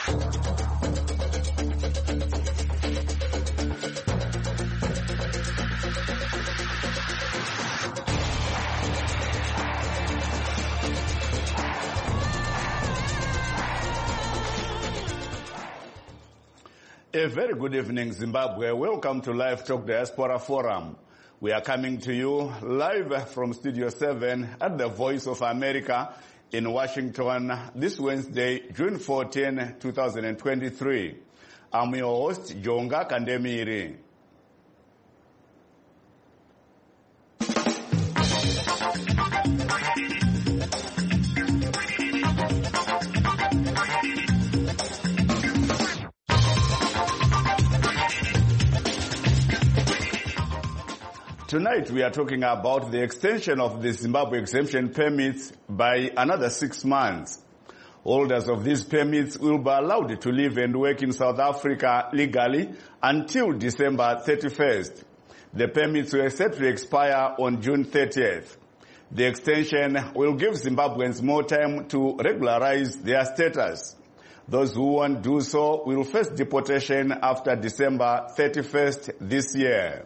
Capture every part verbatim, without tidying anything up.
A very good evening, Zimbabwe. Welcome to Live Talk Diaspora Forum. We are coming to you live from Studio seven at the Voice of America in Washington this Wednesday, June fourteenth, two thousand twenty-three. I'm your host, Jonga Kandemiri. Tonight we are talking about the extension of the Zimbabwe exemption permits by another six months. Holders of these permits will be allowed to live and work in South Africa legally until December thirty-first. The permits were set to expire on June thirtieth. The extension will give Zimbabweans more time to regularize their status. Those who won't do so will face deportation after December thirty-first this year.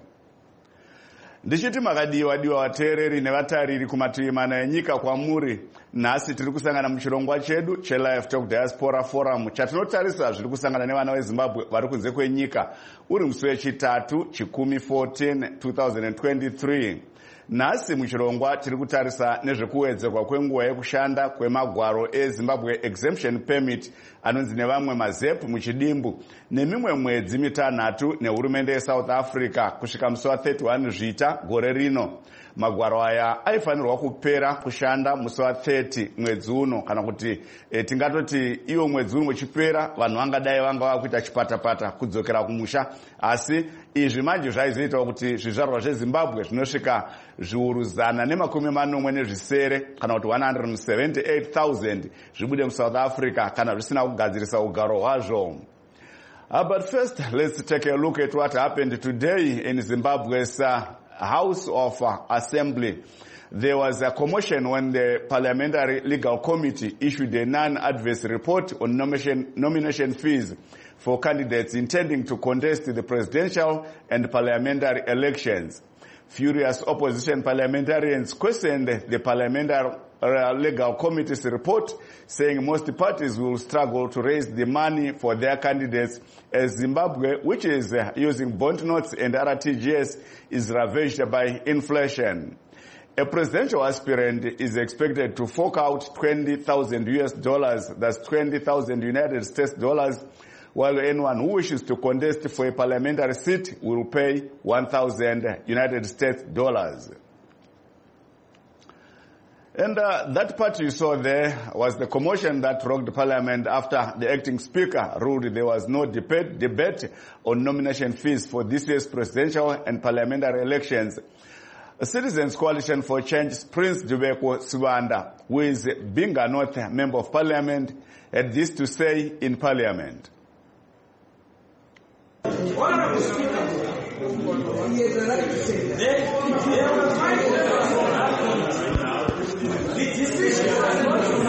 Ndichiti makadiwa diwa watereri nevatariri kumativi mana enyika kwamuri. Nhasi tiri kusangana muchirongwa chedu che Live Talk Diaspora Forum chatinotarisa zviri kusangana nevana veZimbabwe vari kunze kwenyika uri musi wechitatu chikumi fourteen two thousand twenty-three. Nhasi muchirongwa tiri kutarisa nezvekuwedzerwa kwenguva yekushanda kwemagwaro eZimbabwe exemption permit anonzi nevamwe mazep muchidimbu nemimwe mwedzi mitanhatu nehurumende yeSouth Africa kusvika musi wa thirty-one zvita gore rino. Magwaro aya aifanirwa kupera kushanda musi wa thirty mwedzi uno, kana kuti e, tingatoti iwo mwedzi uno uchipera vanhu vangadai vanga vakuita chipatapata kudzokera kumusha, asi izvi manje zvaizoita kuti zvizvarwa zveZimbabwe zvinosvika zviuru zana nemakumi manomwe nezvisere kana kuti one hundred seventy-eight thousand zvibude muSouth Africa kana zvisina kugadzirisa ugaro hwazvo. Uh, but first, let's take a look at what happened today in Zimbabwe's uh, House of uh, Assembly. There was a commotion when the Parliamentary Legal Committee issued a non-adverse report on nomination, nomination fees for candidates intending to contest the presidential and parliamentary elections. Furious opposition parliamentarians questioned the Parliamentary Legal Committee's report, saying most parties will struggle to raise the money for their candidates as Zimbabwe, which is uh, using bond notes and R T G S, is ravaged by inflation. A presidential aspirant is expected to fork out twenty thousand U S dollars, that's twenty thousand United States dollars, while anyone who wishes to contest for a parliamentary seat will pay one thousand United States dollars. And uh, that part you saw there was the commotion that rocked Parliament after the acting speaker ruled there was no debate, debate on nomination fees for this year's presidential and parliamentary elections. A Citizens Coalition for Change's Prince Dubeko Sibanda, who is Binga North Member of Parliament, had this to say in Parliament. Honorable Speaker, he has a right to say that. They were trying to the decision was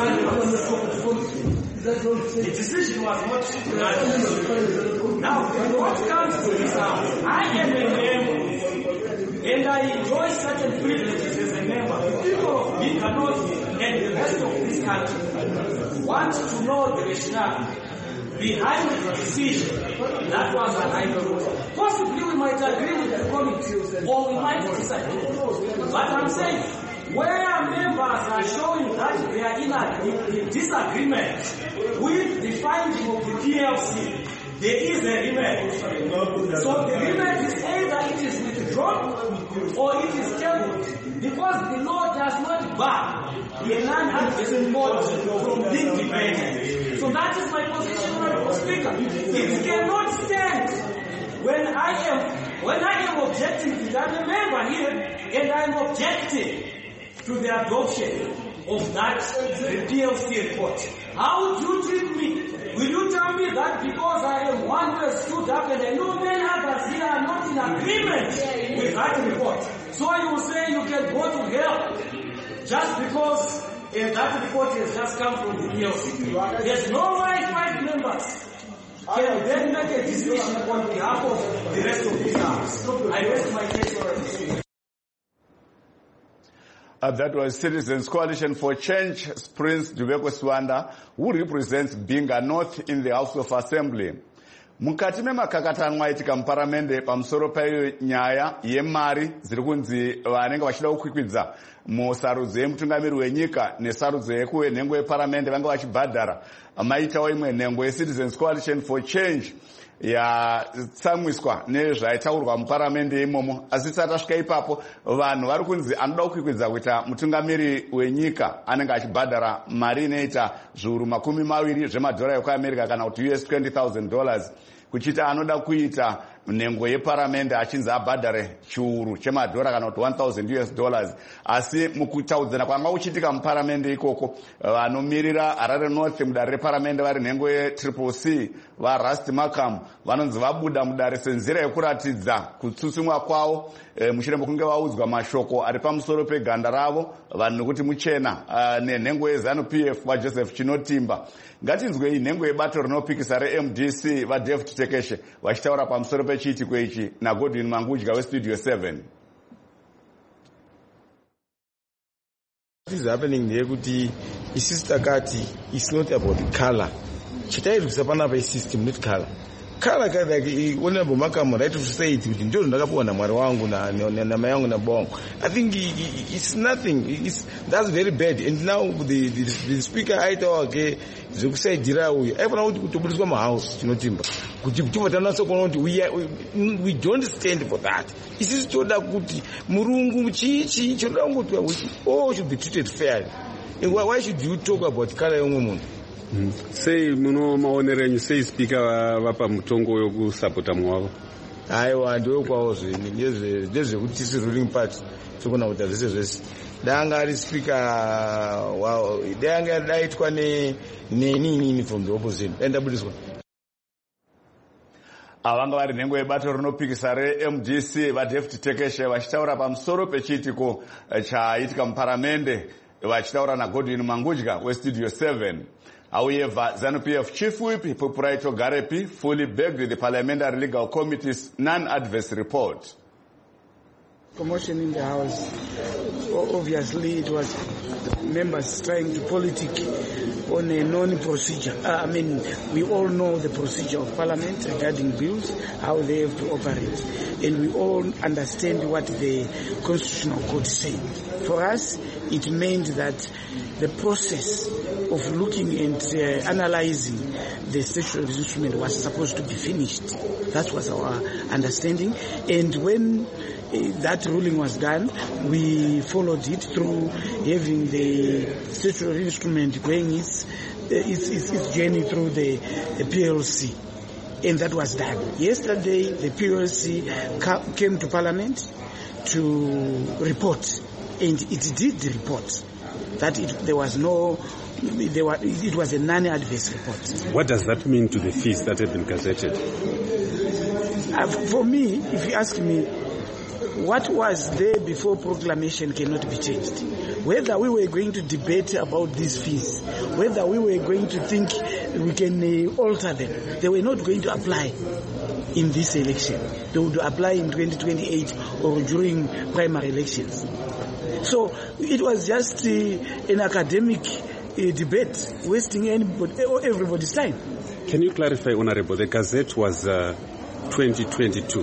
not the decision was not now what comes to this house, I am a member and I enjoy certain privileges as a member. The people of Binga North and the rest of this country want to know the rationale behind the decision that was arrived. Possibly we might agree with the committee or we might disagree. But I'm saying, where members are showing that they are in a in disagreement with the finding of the P L C, there is a remand. So the remand is either it is withdrawn or it is tabled, because the law does not bar the non-adversary court from being debated. So that is my position, Honorable Speaker. It cannot stand when I am when I am objecting to it. I'm a member here and I'm objecting to the adoption of that the P L C report. How do you treat me? Will you tell me that because I am one who has stood up and I know many others here are not in agreement with that report? So you will say you can go to hell just because uh, that report has just come from the P L C. There's no way five members can then make a decision on behalf of the rest of the House. I rest my case for this. Uh, that was Citizens Coalition for Change, Prince Dubeko Swanda, who represents Binga North in the House of Assembly. Mukati memakakatano aitika muparamende pamusoro penyaya yemari dziri kunzi vanenge vachida kukwikwidza musarudzo yemutungamiri wenyika nesarudzo yenhengo yeparamende vanga vachibhadhara, maitawo imwe nhengo yeCitizens Coalition for Change yatsamwiswa nezvaitaurwa muparamende imomo. Asi tisati tasvika ipapo, vanhu vari kunzi anoda kukwikwidza kuita mutungamiri wenyika anenge achibhadhara mari inoita zviuru makumi maviri zvemadhora ekuamerica kana kuti U S twenty thousand dollars, kuchita anoda kuita nhengo yeparamende achinzi abhadhare chiuru chemadhora kana kuti one thousand U S dollars. Asi mukutaudzana kwanga kuchitika muparamende ikoko, vanomirira Harare North mudare reparamende vari nhengo yetriple C vaRust Markham vanonzi vabuda mudare senzira yekuratidza kutsutsumwa kwavo e, mushure mekunge vaudzwa mashoko ari pamusoro peganda ravo vanhu nekuti muchena uh, nenhengo yeZANU-P F vaJoseph Chinotimba. Ngatinzwe iyi nhengo yebato rinopikisa reM D C vaDavid Tekeshe vachitaura pamusoro pechiitiko ichi naGodwin Mangudya weStudio seven. What is happening here kuti isister kati it's not about color. Chitairi kusapana pa system not color. Color kati like honorable Markham right to say it kuti ndio ndakapuwa na mwari wangu na na mai yangu na bongo. I think it's nothing. It's that's very bad. And now the the, the speaker aita wake zokusaidira uyu aifana kuti kutoburiswa ma house Chinotimba kuti kuti tanasa kuona kuti we, we we don't stand for that. Isisi toda kuti murungu chichi choda kuti all should be treated fairly. And why, why should you talk about color yomwe munhu? Mm. Sei muno maonerenyu sei speaker vapa mutongo yokusapota mwavo? Aiwa ndio kwawo zvini ndezve ndezvekuti tisi ruling party tokona kuita zvese zvese. Danga ari speaker wow danga daitwa ne nini from the opposition enda budiswa. Avanga vari nhengo yebato rinopikisa reM D C vaDavid Tekeshe vachitaura pamusoro pechiitiko chaitika muparamende vachitaura naGodwin Mangudya weStudio seven. However, ZANU-P F Chief Whip Pupuraito Garepi fully begged the Parliamentary Legal Committee's non-adverse report. Commotion in the House. Obviously, it was members trying to politic on a non-procedure. Uh, I mean, we all know the procedure of Parliament regarding bills, how they have to operate. And we all understand what the Constitutional Court said. For us, it meant that the process of looking and uh, analyzing the statutory instrument was supposed to be finished. That was our understanding. And when uh, that ruling was done, we followed it through having the statutory instrument going its, uh, its, its, its journey through the, the P L C. And that was done. Yesterday, the P L C ca- came to Parliament to report. And it did report that it, there was no, there were, it was a non-adverse report. What does that mean to the fees that have been gazetted? Uh, for me, if you ask me, what was there before proclamation cannot be changed. Whether we were going to debate about these fees, whether we were going to think we can uh, alter them, they were not going to apply in this election. They would apply in twenty twenty-eight or during primary elections. So it was just uh, an academic uh, debate, wasting anybody, everybody's time. Can you clarify, Honorable, the Gazette was uh, twenty twenty-two?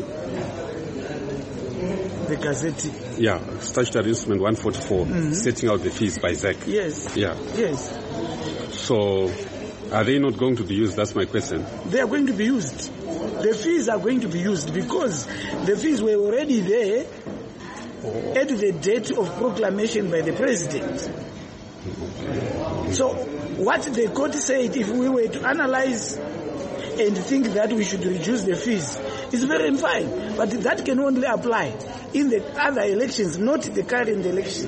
The Gazette? Yeah, statutory instrument one forty-four, mm-hmm. setting out the fees by Z E C. Yes. Yeah. Yes. So, are they not going to be used? That's my question. They are going to be used. The fees are going to be used because the fees were already there at the date of proclamation by the president. So what the court said, if we were to analyze and think that we should reduce the fees, is very fine. But that can only apply in the other elections, not the current election.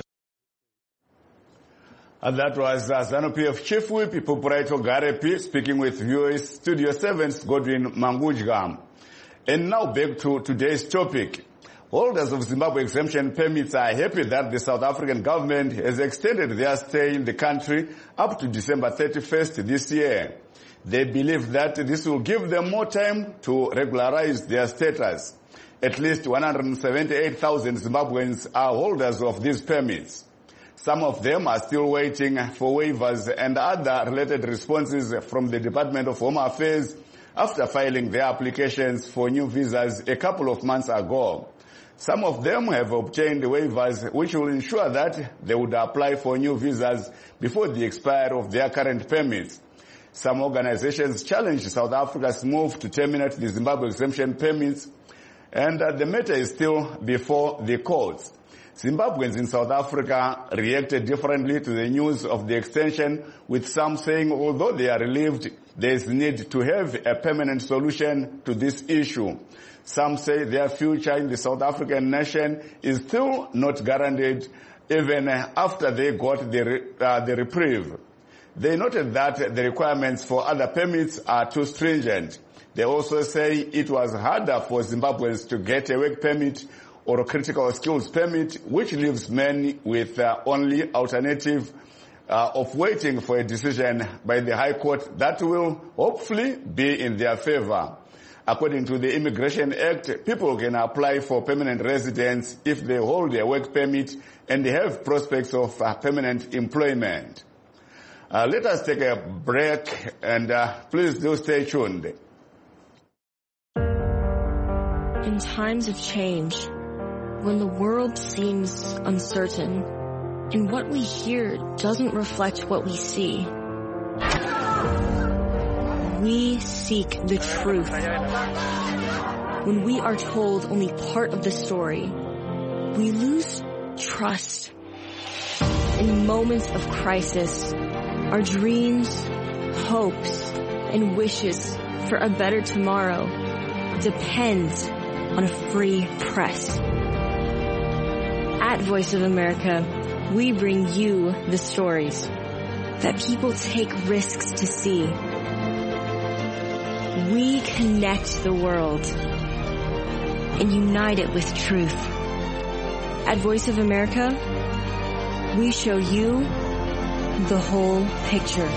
And that was uh, ZANU-P F Chief Whip Pupuraito Garepi speaking with V O A's Studio seven's Godwin Mangudya. And now back to today's topic. Holders of Zimbabwe exemption permits are happy that the South African government has extended their stay in the country up to December thirty-first this year. They believe that this will give them more time to regularize their status. At least one hundred seventy-eight thousand Zimbabweans are holders of these permits. Some of them are still waiting for waivers and other related responses from the Department of Home Affairs after filing their applications for new visas a couple of months ago. Some of them have obtained waivers which will ensure that they would apply for new visas before the expiry of their current permits. Some organizations challenged South Africa's move to terminate the Zimbabwe exemption permits, and uh, the matter is still before the courts. Zimbabweans in South Africa reacted differently to the news of the extension, with some saying although they are relieved, there is need to have a permanent solution to this issue. Some say their future in the South African nation is still not guaranteed even after they got the, uh, the reprieve. They noted that the requirements for other permits are too stringent. They also say it was harder for Zimbabweans to get a work permit or a critical skills permit, which leaves many with uh, only alternative uh, of waiting for a decision by the High Court that will hopefully be in their favor. According to the Immigration Act, people can apply for permanent residence if they hold a work permit and they have prospects of uh, permanent employment. Uh, let us take a break, and uh, please do stay tuned. In times of change, when the world seems uncertain and what we hear doesn't reflect what we see, we seek the truth. When we are told only part of the story, we lose trust. In moments of crisis, our dreams, hopes, and wishes for a better tomorrow depends on a free press. At Voice of America, we bring you the stories that people take risks to see. We connect the world and unite it with truth. At Voice of America, we show you the whole picture.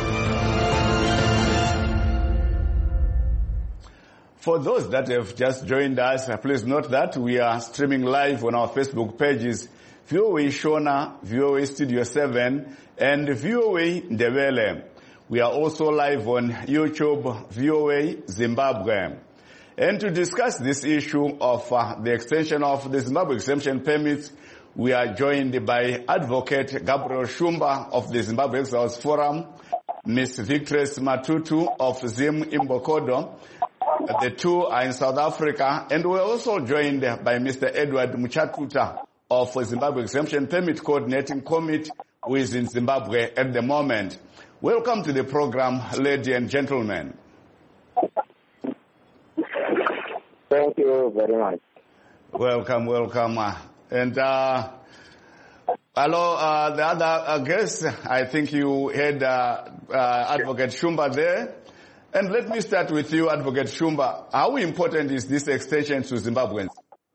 For those that have just joined us, please note that we are streaming live on our Facebook pages, V O A Shona, V O A Studio seven, and V O A Ndebele. We are also live on YouTube, V O A Zimbabwe. And to discuss this issue of uh, the extension of the Zimbabwe exemption permits, we are joined by Advocate Gabriel Shumba of the Zimbabwe Exiles Forum, Miss Victress Matutu of Zim Imbokodo. The two are in South Africa, and we're also joined by Mister Edward Muchakuta of Zimbabwe Exemption Permit Coordinating Committee, who is in Zimbabwe at the moment. Welcome to the program, ladies and gentlemen. Thank you very much. Welcome, welcome. And uh, hello, uh, the other uh, guest, I think you had uh, uh, Advocate Shumba there. And let me start with you, Advocate Shumba. How important is this extension to Zimbabweans?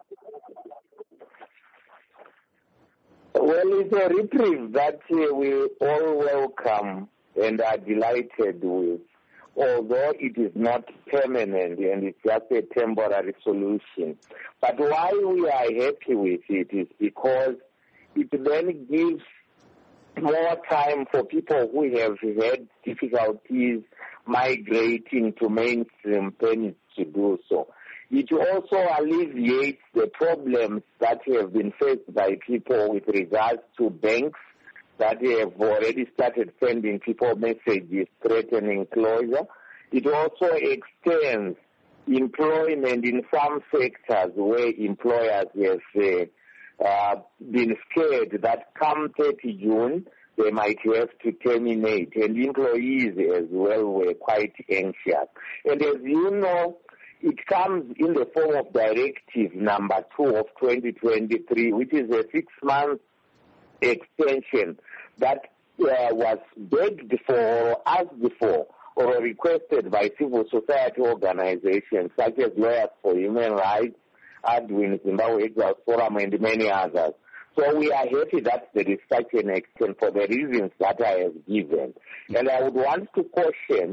Well, it's a reprieve that uh, we all welcome and are delighted with, although it is not permanent and it's just a temporary solution. But why we are happy with it is because it then gives more time for people who have had difficulties migrating to mainstream permits to do so. It also alleviates the problems that have been faced by people with regards to banks that have already started sending people messages threatening closure. It also extends employment in some sectors where employers have uh, uh, been scared that come thirty June, they might have to terminate, and employees as well were quite anxious. And as you know, it comes in the form of Directive number two of twenty twenty-three, which is a six-month extension that uh, was begged for or asked for or requested by civil society organizations such as Lawyers for Human Rights, Adwin, Zimbabwe Exiles Forum, and many others. So we are happy that there is such an extent for the reasons that I have given. And I would want to caution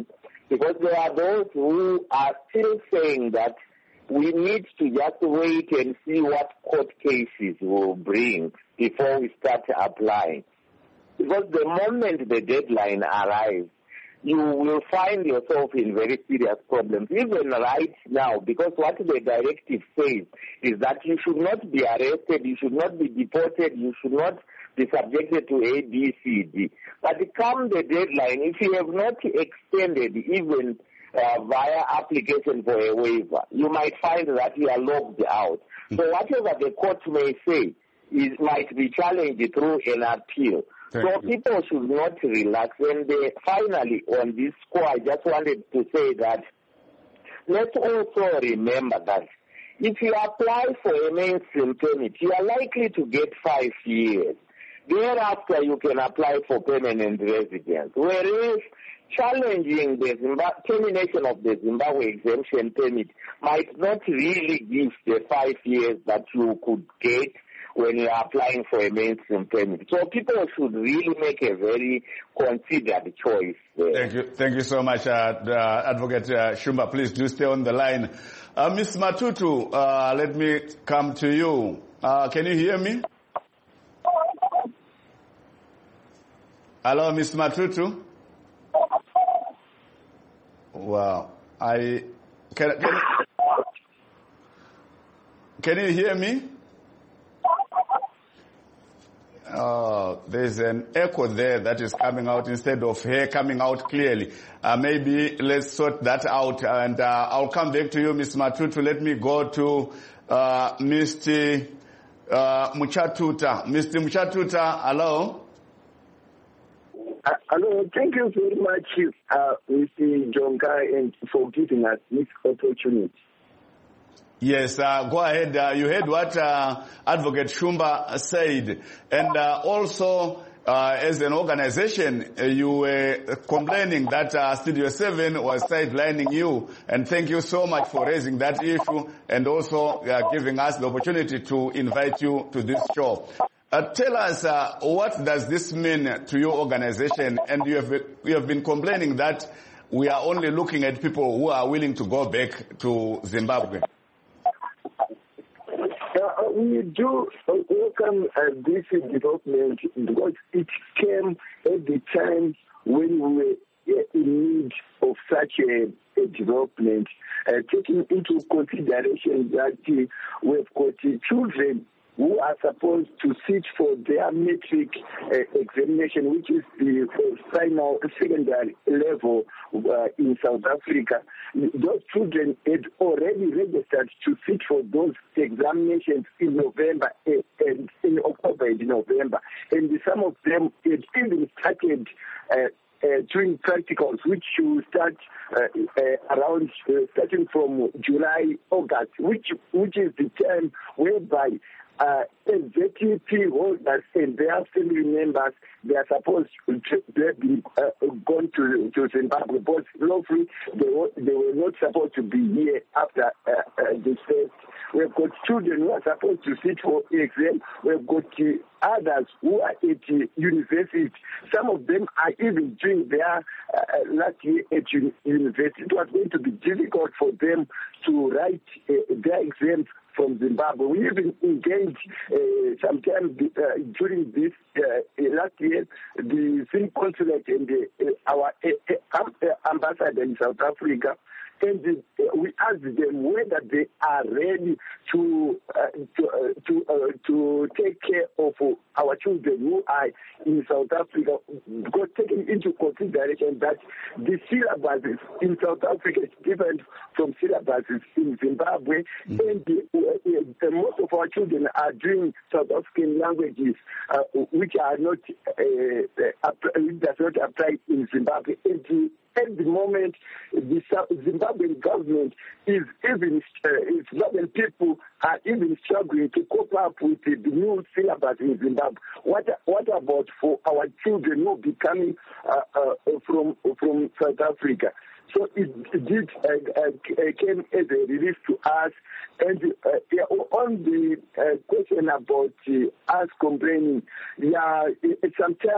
because there are those who are still saying that we need to just wait and see what court cases will bring before we start applying. Because the moment the deadline arrives, you will find yourself in very serious problems, even right now, because what the directive says is that you should not be arrested, you should not be deported, you should not be subjected to A, B, C, D. But come the deadline, if you have not extended even uh, via application for a waiver, you might find that you are locked out. Mm-hmm. So whatever the court may say is might be challenged through an appeal. Thank so you. People should not relax. And they, finally, on this score, I just wanted to say that let's also remember that if you apply for a mainstream permit, you are likely to get five years. Thereafter, you can apply for permanent residence. Whereas challenging the Zimbabwe, termination of the Zimbabwe exemption permit might not really give the five years that you could get when you are applying for a mainstream permit. So people should really make a very considered choice there. Thank you. Thank you so much, uh, uh, Advocate uh, Shumba. Please do stay on the line. Uh, Miz Matutu, uh, let me come to you. Uh, can you hear me? Hello, Miz Matutu? Wow. I can, can, can you hear me? Uh, there's an echo there that is coming out instead of her coming out clearly. Uh, maybe let's sort that out, and uh, I'll come back to you, Miz Matutu. Let me go to uh, Mister Uh, Muchatuta. Mister Muchatuta, hello. Uh, hello, thank you very much, uh, Mister Jonga, and for giving us this opportunity. Yes, uh, go ahead. Uh, you heard what uh, Advocate Shumba said. And uh, also, uh, as an organization, uh, you were complaining that uh, Studio seven was sidelining you. And thank you so much for raising that issue and also uh, giving us the opportunity to invite you to this show. Uh, tell us, uh, what does this mean to your organization? And you have, you have been complaining that we are only looking at people who are willing to go back to Zimbabwe. Uh, we do welcome uh, this development because it came at the time when we were in need of such a, a development, uh, taking into consideration that uh, we've got uh, children who are supposed to sit for their metric uh, examination, which is the uh, final secondary level uh, in South Africa. Those children had already registered to sit for those examinations in November uh, and in October and November. And some of them had even started uh, Uh, doing practicals, which you start uh, uh, around uh, starting from July, August, which which is the time whereby uh, Z T P holders and their family members, they are supposed to have been uh, gone to, to Zimbabwe, but lawfully they were, they were not supposed to be here after uh, uh, the first. We've got children who are supposed to sit for exam. We've got uh, others who are at uh, university. Some of them are even doing their uh, last year at uni- university. It was going to be difficult for them to write uh, their exams from Zimbabwe. We even engaged uh, sometime uh, during this uh, last year, the Zim consulate and the, uh, our uh, uh, ambassador in South Africa. And uh, we asked them whether they are ready to uh, to uh, to, uh, to take care of uh, our children who are in South Africa, because taking into consideration that the syllabuses in South Africa is different from syllabuses in Zimbabwe, mm-hmm. and uh, uh, most of our children are doing South African languages, uh, which are not uh, uh, which does not apply in Zimbabwe. And the, At the moment, the Zimbabwean government is even, uh, Zimbabwean people are even struggling to cope up with the new syllabus in Zimbabwe. What what about for our children who are becoming uh, uh, from from South Africa? So it did uh, uh, came as a relief to us. And uh, yeah, on the uh, question about uh, us complaining, yeah, sometimes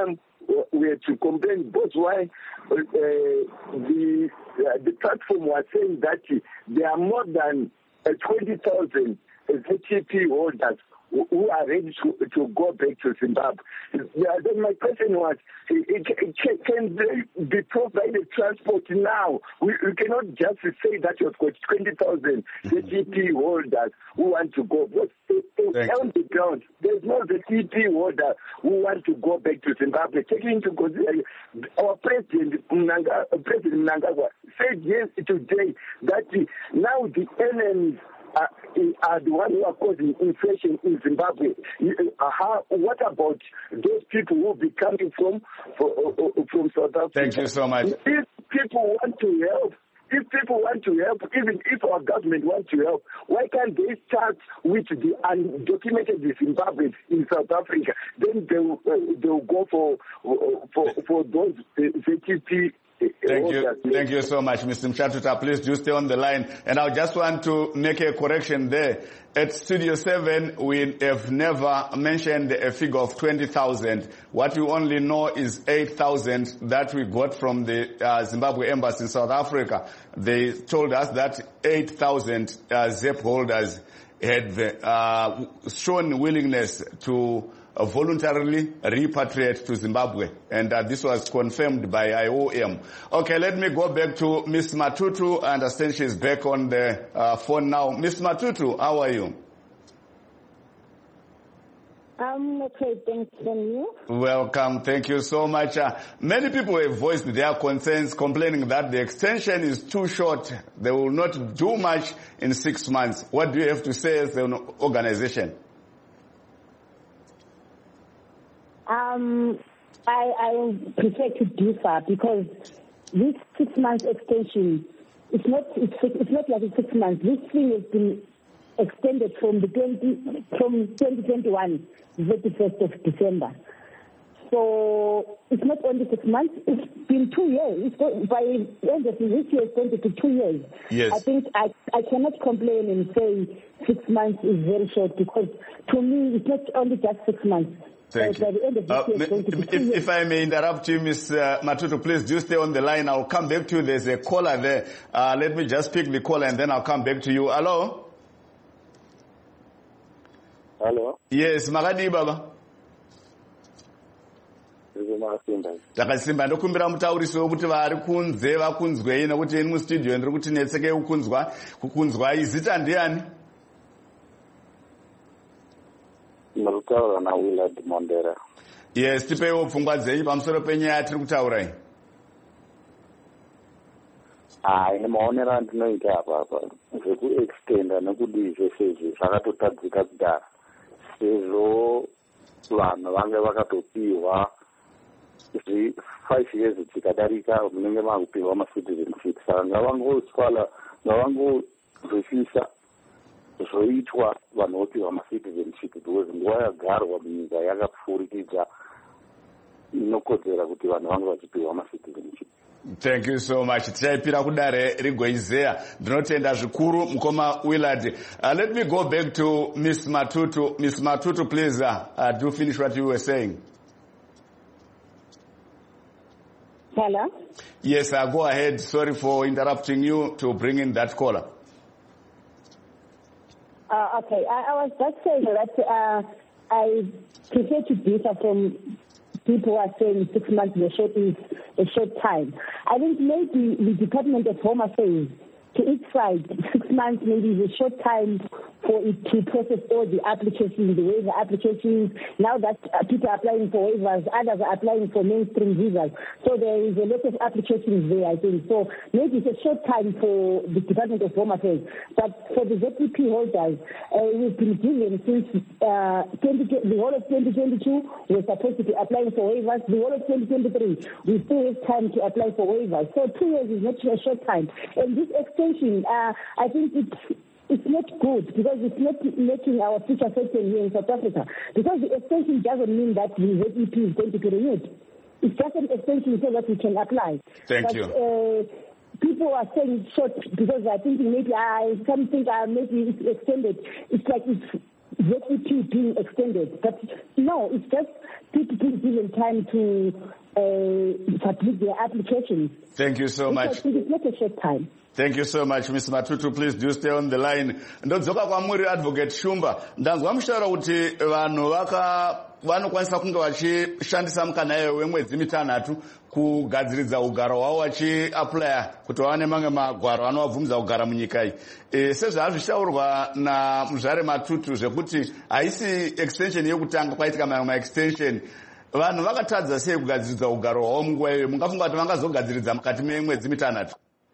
were to complain. That's why uh, the uh, the platform was saying that there are more than uh, twenty thousand Z T P holders who are ready to, to go back to Zimbabwe. Yeah, then my question was, can they be provided transport now? We, we cannot just say that you've got twenty thousand Z T P holders who want to go. But on the ground, there's no Z T P holder who want to go back to Zimbabwe. Taking into consideration, our President, Mnanga, President Mnangagwa said yes today that now the enemies Uh, are the ones who are causing inflation in Zimbabwe. Uh, how, what about those people who will be coming from for, uh, from South Africa? Thank you so much. If people want to help, if people want to help, even if our government wants to help, why can't they start with the undocumented Zimbabweans in South Africa? Then they'll, uh, they'll go for, for, for those uh, Z T P. Thank you. Thank you so much, Mister Mshatuta. Please do stay on the line. And I just want to make a correction there. At Studio seven, we have never mentioned a figure of twenty thousand. What we only know is eight thousand that we got from the uh, Zimbabwe Embassy in South Africa. They told us that eight thousand uh, Z E P holders had uh, shown willingness to Uh, voluntarily repatriate to Zimbabwe, and uh, this was confirmed by I O M. Okay, let me go back to Miss Matutu. I understand she's back on the uh, phone now. Miss Matutu, how are you? I'm okay, thanks, and you? Welcome, thank you so much. Uh, many people have voiced their concerns, complaining that the extension is too short. They will not do much in six months. What do you have to say as an organization? Um, I, I prefer to differ because this six months extension, it's not it's, it's not like six months. This thing has been extended from the twenty from twenty twenty-one, thirty-first of December. So it's not only six months. It's been two years. It's go, by the end of this year, it's going to be two years. Yes. I think I I cannot complain and say six months is very short because to me it's not only just six months. Thank you. Uh, if, if I may interrupt you, Miz Uh, Matutu, please do stay on the line. I'll come back to you. There's a caller there. Uh, let me just pick the caller and then I'll come back to you. Hello? Hello? Yes, Magadi Baba. Takasimba ndokumbira mutaurisi wekuti vari kunze vakunzwei nekuti eni mustudio ndiri kuti netseke kukunzwa kukunzwa izita ndiani? Marutaura na Willard Mondera. Yes, tipeiwo pfungwa dzenyu pamusoro penyaya tiri kutaurai. Ah, ine maonero andinoita apa apa zvekuextenda nekudii zvese izvi zvakatotadzika kudara sezvo vanhu vange vakatopiwa five years dzikadarika munenge makupiwa macitizenship saka ngavangoswala ngavangozwisisa zvoitwa vanhu vopiwa macitizenship because nguva yagarwa munyika yakapfurikidza inokodzera kuti vanhu vange vachipiwa macitizenship. Thank you so much. Tichaipira kudare rigoizeya. Ndinotenda zvikuru mukoma Willard. Uh, let me go back to Miss Matutu. Miss Matutu, please uh, uh, do finish what you were saying. Hello? Yes, uh, go ahead. Sorry for interrupting you to bring in that caller. Uh, okay, I, I was just saying that uh, I prefer to differ from people who are saying six months is a short, is a short time. I think maybe the Department of Home Affairs, to its side, six months maybe is a short time for it to process all the applications, the waiver applications. Now that uh, people are applying for waivers, others are applying for mainstream visas. So there is a lot of applications there, I think. So maybe it's a short time for the Department of Home Affairs. But for the Z T P holders, uh, we've been given since uh, twenty, the whole of twenty twenty-two, we're supposed to be applying for waivers. The whole of twenty twenty-three, we still have time to apply for waivers. So two years is not a short time. And this extension, uh, I think it's It's not good because it's not making our future certain here in South Africa. Because the extension doesn't mean that the Z E P is going to be renewed. It's just an extension so that we can apply. Thank but, you. Uh, people are saying short because they're thinking maybe I some think uh, maybe it's extended. It's like it's Z E P being extended. But no, it's just people being given time to uh, submit their applications. Thank you so much. It's not a short time. Thank you so much, Mister Matutu. Please do stay on the line. Ndodzoka kwamuri Advocate Shumba. Ndanzwa mushara kuti vanhu vaka vanokwanisa kunge vachishandisa mukana wemwedzi mitanhatu kugadziridza ugaro hwavo vachiaplya kuti vawane mamwe magwaro anovabvumidza kugara munyika iyi. E, sezvazvishaurwa namuzvare Matutu zvekuti haisi extension yekutanga kwaitika mamwe maextension, vanhu vakatadza sei kugadziridza ugaro hwavo munguva iyoyo? Mungafunga kuti vangazogadziridza mukati memwedzi mitanhatu?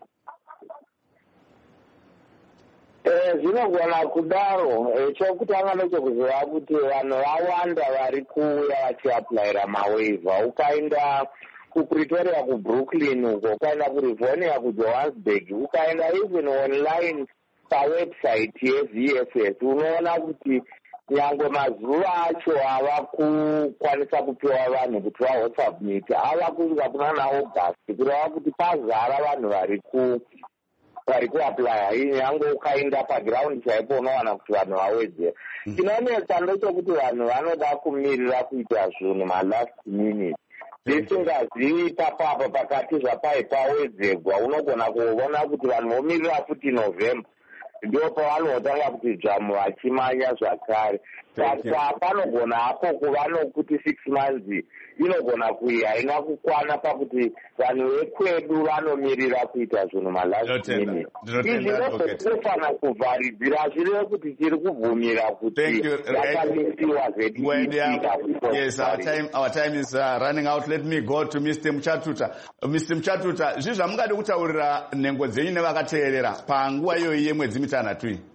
Zvinogona kudaro. Chokutanga nechekuziva kuti vanhu vawanda vari kuuya vachiaplayira mawaiver. Ukaenda kuPretoria, kuBrooklyn uko, ukaenda kuRivonia, kuJohannesburg, ukaenda even online pawebsite yeV S S, unoona kuti nyangwe mazuva acho ava kukwanisa kupiwa vanhu kuti vahosubmit ava kusvika kuna naAugust, kureva kuti pazara vanhu vari ku vari kuaplya. Nyange ukaenda paground chaipo unowana kuti vanhu vawedzera. Chinonetsa ndechokuti vanhu vanoda kumirira kuita zvinhu malast minute. Ndisingazivi papapa pakati zvapai pawedzerwa unogona kuona kuti vanhu vomirira futi November, ndio pavanotanga kuti jamu vachimanya zvakare. Saka panogona hapo kuva nokuti six months inogona kuya haina kukwana pakuti vanhu vekwedu vanomiririra kuita zvinhu malast minute. Izvi ndozvotinofana kuvharidzira zvireve kuti tiri kubvumira kuti yakamisiwa zvedu. Yes, our time, our time is uh, running out. Let me go to Mister Muchatuta. Uh, Mister Muchatuta, zvinhu zvamungade kutaurira nhengo dzenyu nevakateerera panguva iyoyi yemwedzi mitanhatu iyi?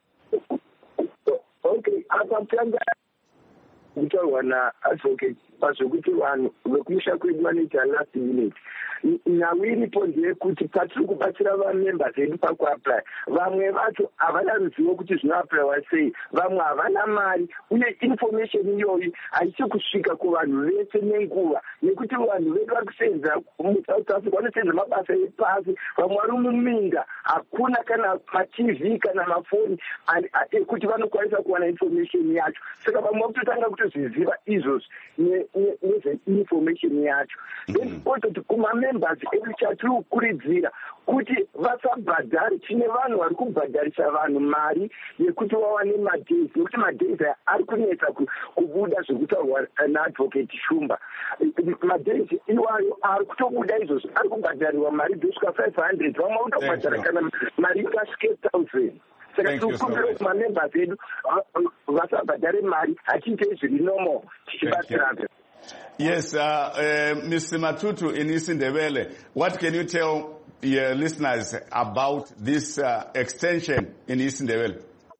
Okay, apa tanga kutaurwa naadvocate pazvokuti vanhu vekumusha kwedu vanoita last minute. Nhau iripo ndeyekuti patiri kubatsira vamemba vedu pakuaplya, vamwe vacho havana ruzivo kuti zvinoaplywa sei, vamwe havana mari, uye information iyoyi haisi kusvika kuvanhu vese nenguva, nekuti vanhu vedu vari kusenza muSouth Africa vanosenza mabasa epasi, vamwe vari muminda, hakuna kana maTV kana mafoni ekuti vanokwanisa kuwana information yacho. Saka vamwe vakutotanga kutozviziva izvozvi nezveinformation yacho. Then kototi kumamembers edu chatiri kukurudzira kuti vasabhadhari. Tine vanhu vari kubhadharisa vanhu mari yekuti vawane madays, nekuti madays aya ari kunetsa kubuda zvekutaurwa naadvocate Shumba. Madays iwayo ari kutobuda izvozvo ari kubhadhariwa mari dzosvika five hundred, vamwe vanotobhadhara kana mari ikasvike thousand. Saka tikukumbira kuti mamembers edu vasabhadhare mari, hachiite zviri normal tichibatsirana. Yes, uh, uh, Mister Matutu in Isindebele, what can you tell your listeners about this uh, extension in Isindebele?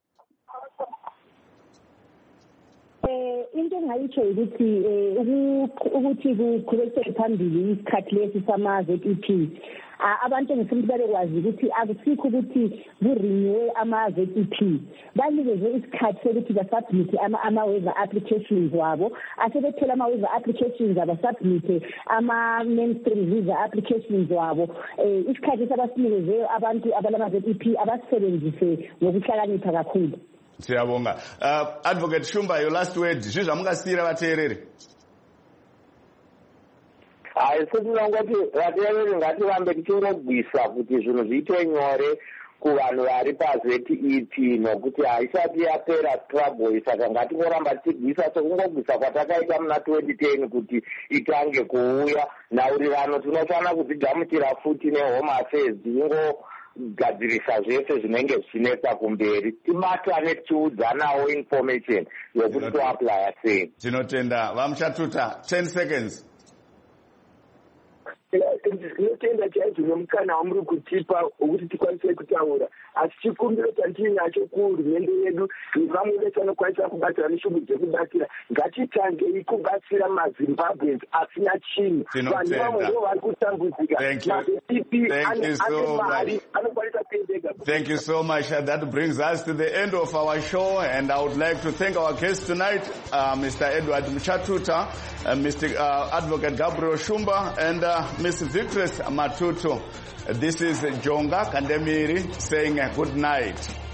Into engayitsho ukuthi ukuthi kuqhubekele phambili isikhathi lesi sama-Z E P. Abantu ngifuna babekwazi ukuthi akusikho ukuthi kurenew ama-Z E P. Banikeze isikhathi sokuthi basubmit ama-waiver applications wabo. Asebethela ama-waiver applications abasubmit ama-mainstream visa applications wabo. Isikhathi sabasinikeze abantu abalama-Z E P abasebenzise ngokuhlakanipha kakhulu. Siyabonga. Uh, Advocate Shumba, your last word. Zvizvi zvamungasiyira vateereri? Haisoti vateereri ngatirambe tichingogwisa kuti zvinhu zviite nyore kuvanhu vari paZ E P, nokuti haisati yapera trouble. Saka ngatingoramba tichigwisa sekungogwisa kwatakaita muna twenty ten kuti itange kuuya. Nhaurirano tinofanira kudzigamuchira futi neHome Affairs tingo gadzirisa zvese zvinenge zvichinetsa kumberi, tibatane tichiudzanawo information yokuti toaplya sei. Tinotenda. Vamuchatuta, ten seconds. Tinotenda chaizvo nomukana wamuri kutipa wokuti tikwanise kutaura, asi chikumbiro chandinacho kuhurumende yedu nevamwe vese vanokwanisa kubatsira neshungu dzekubatsira, ngatitangei kubatsira maZimbabweans asina chinhu. Vanhu vamwe ndo vari kutambudzika. Thank you so much. That brings us to the end of our show, and I would like to thank our guests tonight, uh, Mister Edward Muchatuta, uh, Mister Uh, Advocate Gabriel Shumba, and uh, Mister Victor Matutu. This is Jonga Kandemiri saying good night.